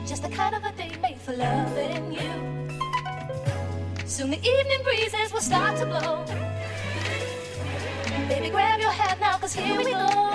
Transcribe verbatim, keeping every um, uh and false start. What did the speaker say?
just the kind of a day made for loving you. Soon the evening breezes will start to blow. Baby, grab your hat now, 'cause here we go.